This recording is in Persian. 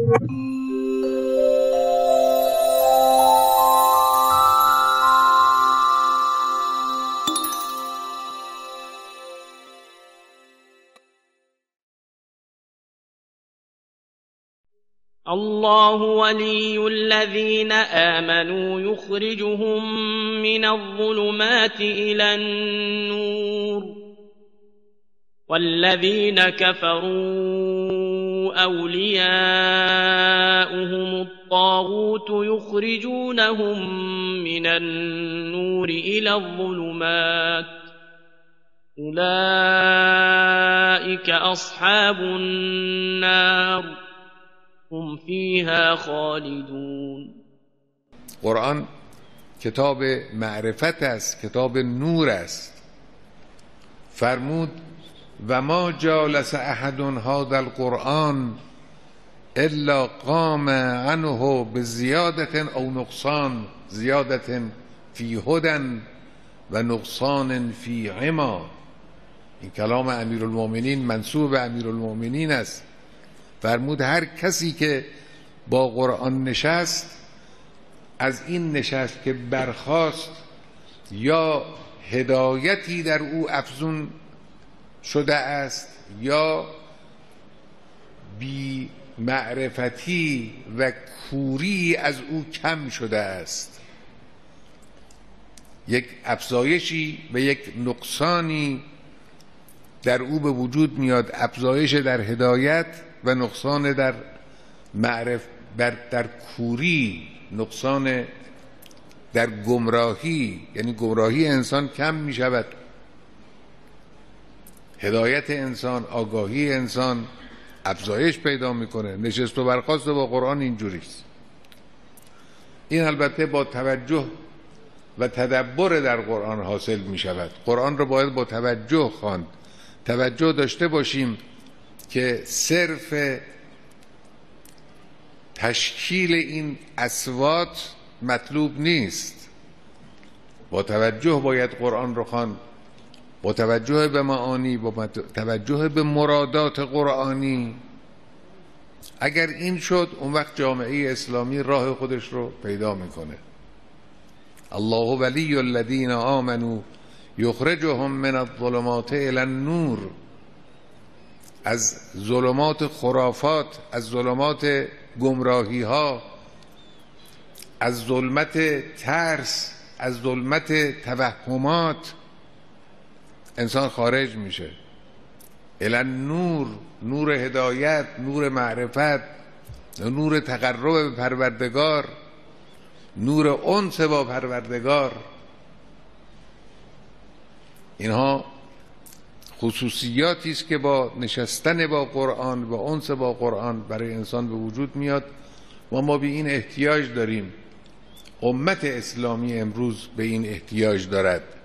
الله ولي الذين آمنوا يخرجهم من الظلمات إلى النور والذين كفروا أولياؤهم الطاغوت يخرجونهم من النور إلى الظلمات أولئك أصحاب النار هم فيها خالدون. قرآن کتاب معرفت است، کتاب نور است. فرمود و ما جالس احد هذا القرآن الا قام عنه بزیادة او نقصان، زیادة فی هدى و نقصان فی عما. این کلام امیرالمؤمنین منسوب به امیرالمؤمنین است. فرمود هر کسی که با قرآن نشست، از این نشست که برخاست یا هدایتی در او افزون شده است یا بی معرفتی و کوری از او کم شده است. یک افزایشی و یک نقصانی در او به وجود میاد، افزایش در هدایت و نقصان در در کوری، نقصان در گمراهی، یعنی گمراهی انسان کم می شود، هدایت انسان، آگاهی انسان افزایش پیدا میکنه. نشست و برخاست با قرآن اینجوریست. این البته با توجه و تدبر در قرآن حاصل می شود. قرآن رو باید با توجه خواند. توجه داشته باشیم که صرف تشکیل این اصوات مطلوب نیست. با توجه باید قرآن رو خواند، با توجه به معانی، با توجه به مرادات قرآنی. اگر این شد، اون وقت جامعه اسلامی راه خودش رو پیدا میکنه. الله ولی الذین آمنوا یخرجهم من الظلمات الی النور. از ظلمات خرافات، از ظلمات گمراهی ها، از ظلمت ترس، از ظلمت توهمات انسان خارج میشه. الی النور، نور هدایت، نور معرفت، نور تقرب به پروردگار، نور انس با پروردگار. اینها خصوصیاتی است که با نشستن با قرآن و انس با قرآن برای انسان به وجود میاد و ما به این احتیاج داریم. امت اسلامی امروز به این احتیاج دارد.